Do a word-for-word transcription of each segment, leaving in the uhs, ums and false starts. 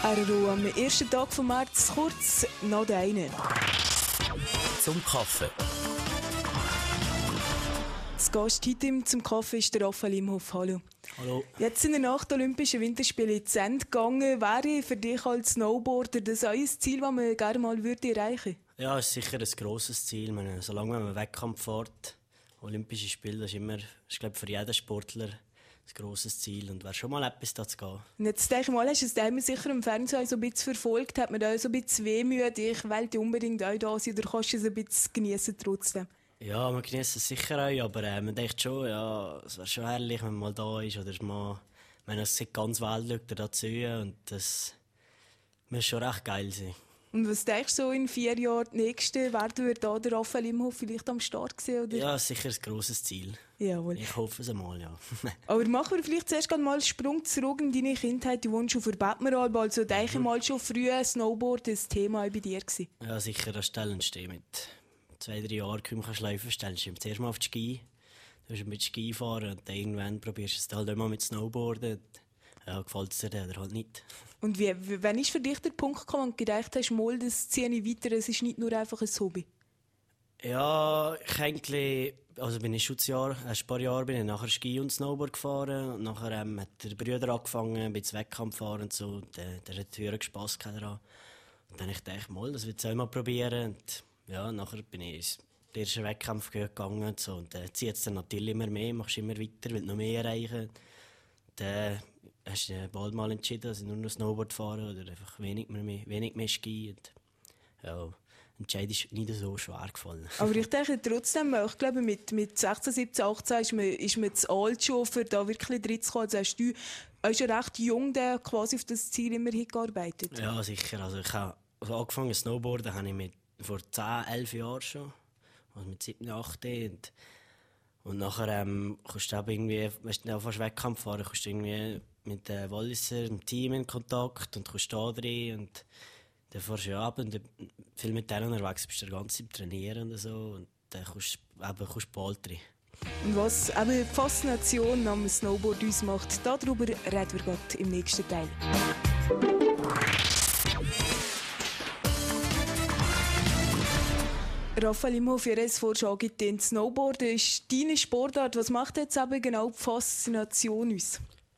Er am ersten Tag vom März kurz noch der eine. Zum Kaffee. Das Gast heute zum Kaffee ist der Raphael Imhoff. Hallo. Hallo. Jetzt sind nach den Olympischen Winterspielen zu Ende gegangen. Wäre für dich als Snowboarder das auch ein Ziel, das man gerne mal würde erreichen würde? Ja, es ist sicher ein grosses Ziel. Meine, solange man Wettkampf fährt, Olympische Spiele, das ist immer, ich glaube, für jeden Sportler ein grosses Ziel und wäre schon mal etwas da zu gehen. Und jetzt denke ich mal, hast du es daheim sicher im Fernsehen so ein bisschen verfolgt, hat man da so ein bisschen wehmütig, ich wollte unbedingt auch da sein, oder kannst du es ein bisschen genießen trotzdem? Ja, man genießt es sicher auch, aber äh, man denkt schon, ja, es wäre schon herrlich, wenn man mal da ist, oder mal, ich meine, es sieht ganz Welt, schaut da zu und das muss schon recht geil sein. Und was denkst du so in vier Jahren, die nächsten, werden wir da der Raphael Imhoff vielleicht am Start sehen? Oder? Ja, sicher ein grosses Ziel. Jawohl. Ich hoffe es einmal, ja. Aber machen wir vielleicht zuerst mal einen Sprung zurück in deine Kindheit. Du wohnst schon vor Bettmeralb, also denke ich Mhm. mal schon früh Snowboard ein Thema bei dir gewesen. Ja, sicher, an Stellen stehen mit zwei, drei Jahren können wir schleifen, stellst du zuerst mal auf die Ski. Du musst mit Ski fahren und dann irgendwann probierst du es dann halt immer mit Snowboarden. Ja, gefällt es dir dann oder halt nicht. Und wie, wie- wann ist für dich der Punkt gekommen, wo du gedacht hast, mal, das ziehe ich weiter, es ist nicht nur einfach ein Hobby? Ja, ich eigentlich, also bin ich Schutzjahr, ein paar Jahre bin ich nachher Ski und Snowboard gefahren und nachher ähm, hat der Bruder angefangen, ein bisschen Wettkampf fahren und so, und der, der hat höheren Spass daran. Und dann habe ich gedacht, mal, das will ich auch mal probieren und ja, nachher bin ich ins den ersten Wettkampf gegangen und so, und dann zieht es dann natürlich immer mehr, machst immer weiter, willst noch mehr erreichen. Dann hast du bald mal entschieden, dass ich nur noch Snowboard fahre oder einfach wenig mehr, wenig mehr Ski. Und, ja, Entscheid ist nicht so schwer gefallen. Aber ich denke trotzdem, ich glaube, mit, mit sechzehn, siebzehn, achtzehn ist man, ist man zu alt schon, für da wirklich drin zu kommen. Also hast du auch schon recht jung der quasi auf das Ziel immer hingearbeitet? Ja, sicher. Also ich habe also angefangen Snowboarden habe ich mit, vor zehn, elf Jahren schon. Also mit sieben, acht. Und, und nachher ähm, kommst du eben irgendwie, wenn du fast Wettkampf fahren, kommst du irgendwie mit den Walliser, dem Team in Kontakt und kommst da drin und dann fährst du ja ab und viel mit denen unterwegs bist du den ganzen Zeit trainieren und so und dann kommst du eben kommst bald drin. Und was eben die Faszination am Snowboard uns macht, darüber reden wir gerade im nächsten Teil. Raphael Imhoff, ihr habt es vorhin schon angetan, Snowboarden ist deine Sportart. Was macht jetzt eben genau die Faszination uns?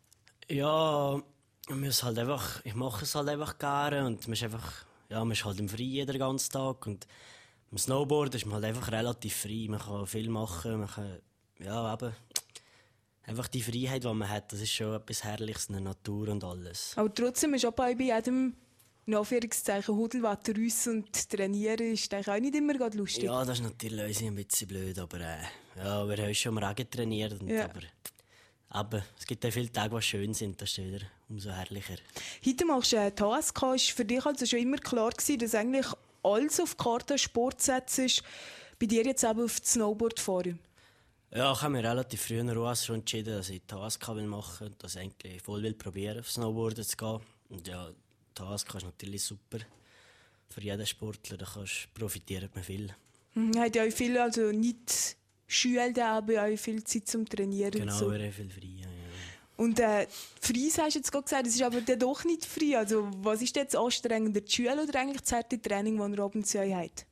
Ja, man ist halt einfach, ich mache es halt einfach gerne und man ist einfach, ja, man ist halt im Freien den ganzen Tag und beim Snowboard ist man halt einfach relativ frei, man kann viel machen, man kann, ja eben, einfach die Freiheit, die man hat, das ist schon etwas Herrliches in der Natur und alles. Aber trotzdem ist auch bei jedem, in Anführungszeichen, Hudelwetter raus und trainieren ist eigentlich auch nicht immer gerade lustig. Ja, das ist natürlich ein bisschen blöd, aber äh, ja, wir haben schon im Regen trainiert, und, Ja. aber aber es gibt auch viele Tage, die schön sind, das ist wieder umso herrlicher. Heute machst du äh, die H S K. Ist für dich also schon immer klar gewesen, dass eigentlich alles auf die Karte Sport setzt, bei dir jetzt eben auf das Snowboard fahren? Ja, ich habe mir relativ früh in der U S schon entschieden, dass ich die H S K will machen will, dass ich eigentlich voll will probieren, auf Snowboarden zu gehen. Und ja, die H S K ist natürlich super für jeden Sportler, da kannst, profitiert man viel. Mhm, hat ja auch viel, also nicht Schule, aber auch viel Zeit zum Trainieren. Genau, und so. wir haben viel frei. Ja. Und äh, frei hast du jetzt gerade gesagt, das ist aber dann doch nicht frei. Also was ist jetzt anstrengender, die Schule oder eigentlich das harte Training, das ihr abends ja habt?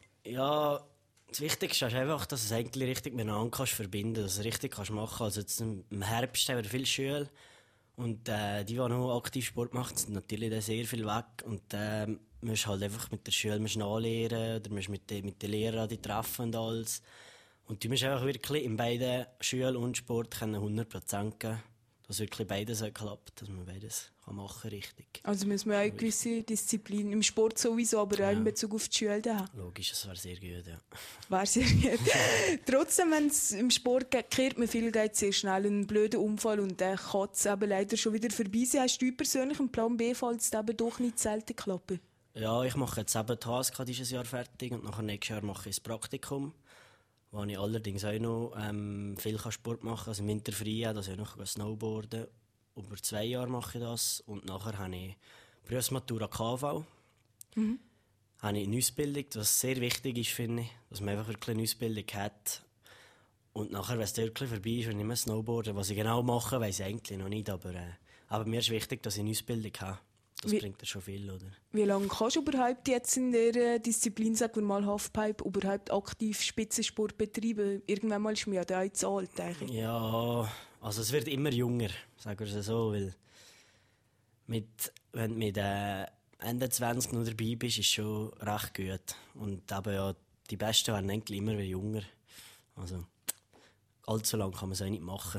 Ja, das Wichtigste ist einfach, dass du es eigentlich richtig miteinander kannst verbinden, dass du es richtig kannst machen. Also jetzt im Herbst haben wir viel Schule und äh, die, die noch aktiv Sport machen, sind natürlich dann sehr viel weg und äh, man musst halt einfach mit der Schule musst nachlernen oder musst mit den, mit den Lehrern die treffen und alles. Und du musst einfach wirklich in beiden Schule und Sport hundert Prozent geben, dass wirklich beides so klappt, dass man beides kann machen richtig. Also müssen wir auch eine gewisse Disziplin, im Sport sowieso, aber auch in Ja. Bezug auf die Schule haben. Logisch, das wäre sehr gut, ja. Wäre sehr gut. Trotzdem, wenn es im Sport geht, kehrt man viel, geht sehr schnell einen blöden Unfall und der kann es eben leider schon wieder vorbei sein. Hast du persönlich einen Plan B, falls es eben doch nicht selten klappt? Ja, ich mache jetzt eben die H S K dieses Jahr fertig und nachher nächstes Jahr mache ich das Praktikum, wo ich allerdings auch noch ähm, viel Sport machen kann. Also im Winter frei, dass ich noch Snowboarden. Über zwei Jahre mache ich das und nachher habe ich Berufsmatura K V. Mhm. Habe ich eine Ausbildung, was sehr wichtig ist, finde ich, dass man einfach wirklich eine Ausbildung hat. Und nachher, wenn es wirklich vorbei ist, wenn ich mehr Snowboarden, was ich genau mache, weiss ich eigentlich noch nicht, aber, äh, aber mir ist wichtig, dass ich eine Ausbildung habe. das wie, bringt dir schon viel, oder? Wie lange kannst du überhaupt jetzt in der Disziplin, sagen wir mal Halfpipe, überhaupt aktiv Spitzensport betreiben? Irgendwann mal ist mir ja da zu alt eigentlich. Ja, also es wird immer jünger, sagen wir es so, weil mit, wenn du mit äh, Ende zwanzig noch dabei bist, ist schon recht gut. Und eben ja, die Besten werden eigentlich immer wieder jünger. Also allzu lange kann man es auch nicht machen.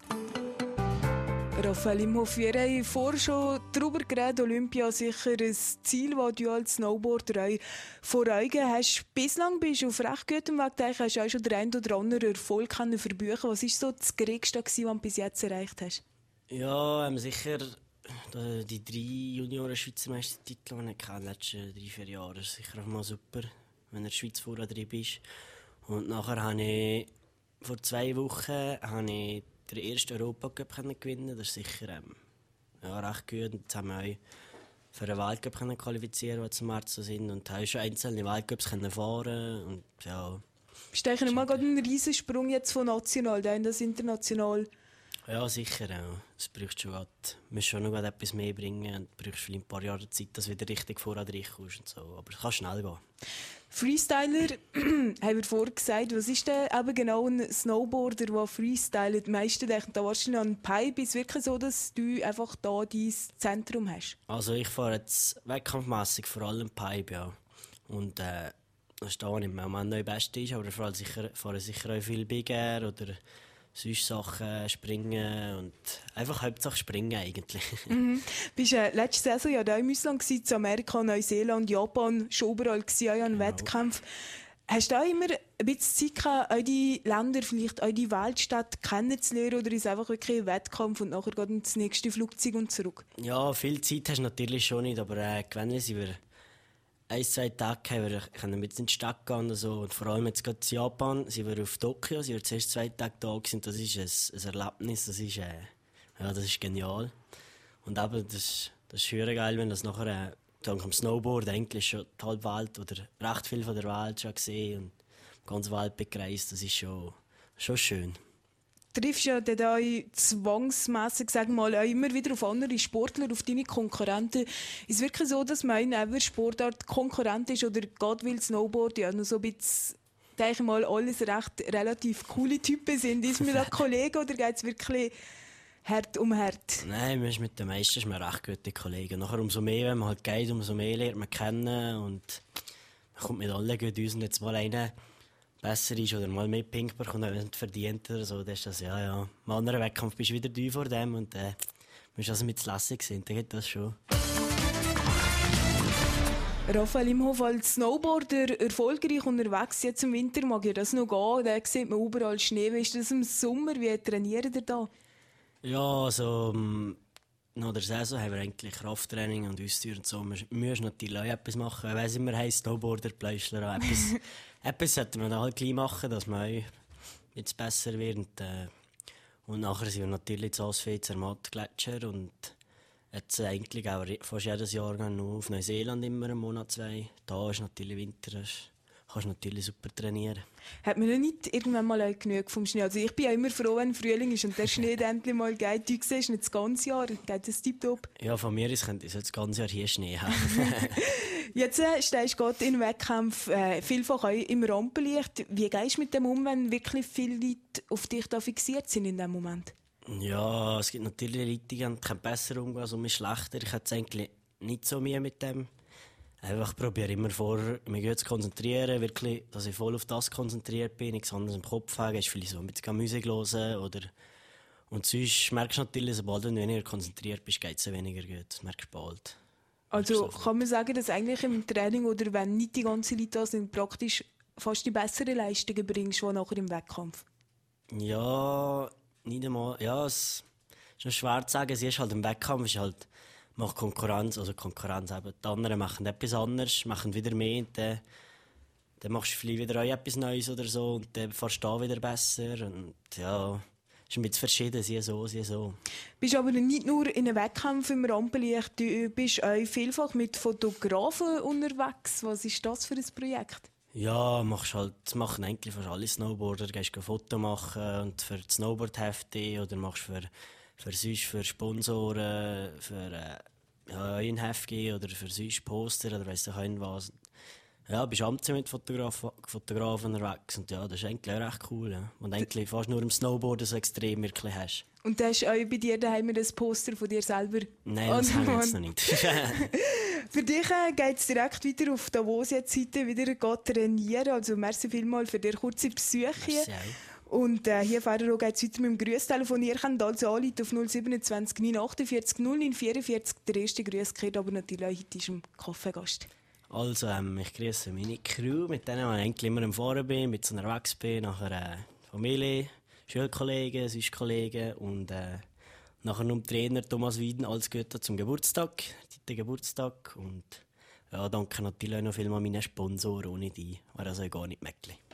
Raphael Imhoff, wir haben vorher schon darüber geredet, Olympia sicher ein Ziel, das du als Snowboarder auch vor Augen hast. Bislang bist du auf recht gutem Weg, denke, hast du auch schon den einen oder anderen Erfolg verbuchen. Was war so das Geringste, was du bis jetzt erreicht hast? Ja, ähm, sicher die drei Junioren-Schweizer Meistertitel, die ich in den letzten drei, vier Jahren. Das ist sicher auch mal super, wenn du in der Schweiz vorher drin bist. Und nachher habe ich vor zwei Wochen habe ich den ersten Europacup gewinnen. Das ist sicher ähm, ja, recht gut. Und jetzt haben wir auch für einen Weltcup qualifizieren, die zum März sind. Und haben schon einzelne Weltcups fahren. Und ja. Ist eigentlich nicht mal gerade ein Riesensprung jetzt von national in das international? Ja, sicher. Ja. Es braucht schon grad, du musst schon noch etwas mehr bringen und du brauchst vielleicht ein paar Jahre Zeit, dass du wieder richtig vorher reinkommst und so. Aber es kann schnell gehen. Freestyler, haben wir vorher gesagt, was ist denn eben genau ein Snowboarder, der freestylt? Die meisten denken da wahrscheinlich an Pipe. Ist es wirklich so, dass du einfach da dein Zentrum hast? Also ich fahre jetzt wettkampfmässig vor allem Pipe, ja. Und äh, das ist da, wo im Moment noch das Beste ist, aber ich fahre sicher, fahre sicher auch viel Big Air oder sonst Sachen, springen und einfach Hauptsache springen eigentlich. Mhm. Bist du äh, letzte Saison ja da im Ausland gewesen, in Amerika, Neuseeland, Japan, schon überall gewesen, auch an Wettkämpfen. Hast du da immer ein bisschen Zeit gehabt, auch die Länder, vielleicht auch die Weltstadt kennenzulernen, oder ist es einfach wirklich ein Wettkampf und nachher geht ins nächste Flugzeug und zurück? Ja, viel Zeit hast du natürlich schon nicht, aber äh, gewöhnlich sind wir ein, zwei Tage haben wir können mit in die Stadt gehen und so. Und vor allem jetzt gerade in Japan sind wir auf Tokio, sind wir zuerst zwei Tage da gewesen. Das ist ein, ein Erlebnis, das ist, äh, ja, das ist genial. Und eben, das, das ist sehr geil, wenn das nachher, äh, dank dem Snowboard eigentlich schon die halbe Welt oder recht viel von der Welt schon gesehen und die ganze Welt bereist, das ist schon, schon schön. Du triffst ja dann auch zwangsmässig, sagen wir mal, auch immer wieder auf andere Sportler, auf deine Konkurrenten. Ist es wirklich so, dass man in einer Sportart Konkurrent ist oder geht, weil Snowboard ja noch so ein bisschen, denke ich mal, alles recht relativ coole Typen sind? Ist man da Kollegen oder geht es wirklich Hart um Hart? Nein, man ist mit den meisten ist man recht gute Kollegen. Nachher umso mehr, wenn man halt geht, umso mehr lernt man kennen und man kommt mit allen gut aus und jetzt mal einer besser ist oder mal mehr Pink bekommt, wenn man es verdient oder so, dann ist das, ja, ja. Im anderen Wettkampf bist du wieder du vor dem und dann äh, musst du also mit lässig sein, dann geht das schon. Raphael Imhoff, als Snowboarder erfolgreich unterwegs, jetzt im Winter mag ja das noch gehen, da sieht man überall Schnee. Wie ist das im Sommer? Wie trainiert ihr da? Ja, also um, nach der Saison haben wir eigentlich Krafttraining und Ausdauer und so. Wir müssen natürlich auch etwas machen. Ich weiss immer, hey, Snowboarder, Pläuschler, etwas, etwas sollte man halt gleich machen, dass man auch jetzt besser wird. Und, äh, und nachher sind wir natürlich zu Asfee, Zermatt, Gletscher und jetzt eigentlich auch fast jedes Jahr noch auf Neuseeland immer einen Monat, zwei. Da ist natürlich Winter, da kannst du natürlich super trainieren. Hat man nicht irgendwann mal auch genug vom Schnee? Also ich bin ja immer froh, wenn Frühling ist und der Schnee endlich mal geht. Du siehst nicht das ganze Jahr, geht das tiptop? Ja, von mir aus könnte ich das ganze Jahr hier Schnee haben. Jetzt äh, stehst du gerade in Wettkämpfen äh, vielfach auch im Rampenlicht. Wie gehst du mit dem um, wenn wirklich viele Leute auf dich da fixiert sind in dem Moment? Ja, es gibt natürlich Leute, die können besser umgehen, also mir schlechter. Ich hätte eigentlich nicht so Mühe mit dem. Einfach probiere immer vor, mich gut zu konzentrieren, wirklich, dass ich voll auf das konzentriert bin, nichts anderes im Kopf habe. Ist vielleicht so ein bisschen Musik hören oder und sonst merkst du natürlich, sobald du weniger konzentriert bist, geht es weniger gut. Das merkst du bald. Also kann man sagen, dass eigentlich im Training oder wenn nicht die ganze Leute da sind, praktisch fast die besseren Leistungen bringst, die nachher im Wettkampf? Ja, nicht einmal. Ja, es ist noch schwer zu sagen. Es ist halt im Wettkampf, ist halt, macht Konkurrenz, also Konkurrenz eben. Die anderen machen etwas anderes, machen wieder mehr. Und dann, dann machst du vielleicht wieder auch etwas Neues oder so und dann fährst du da wieder besser. Und ja, es ist ein bisschen verschieden, sie so, sie so. Du bist aber nicht nur in einem Wettkampf im Rampenlicht, du bist auch vielfach mit Fotografen unterwegs. Was ist das für ein Projekt? Ja, machst halt, das machen eigentlich fast alle Snowboarder. Gehst ein Foto machen und für das Snowboard-Hefte oder machst für, für sonst für Sponsoren, für, äh, ja, ein Heft geben oder für sonst Poster oder weiss ich auch was. Ja, bist abends mit Fotograf Fotografen unterwegs und ja, das ist eigentlich auch recht cool. Ja. Und eigentlich fast nur im Snowboarden so extrem wirklich hast. Und hast du auch bei dir daheim ein Poster von dir selber? Nein, das haben wir jetzt noch nicht. Für dich äh, geht es direkt wieder auf Davos jetzt heute wieder trainieren. Also merci vielmals für die kurze Besuche hier. Und äh, hier fahren geht es weiter mit dem Grüßtelefon. Ihr könnt also anrufen auf null siebenundzwanzig neun achtundvierzig null neun vierundvierzig. Der erste Grüß gehört aber natürlich auch heute ist ein Kaffeegast. Also, ähm, ich grüße meine Crew, mit denen ich eigentlich immer am Fahren bin, mit so unterwegs bin, nachher äh, Familie, Schulkollegen, Sonstkollegen und äh, nachher noch Trainer Thomas Wieden, alles Gute zum Geburtstag, den Geburtstag und ja, danke natürlich auch noch vielmal meinen Sponsoren, ohne die wäre also gar nicht möglich.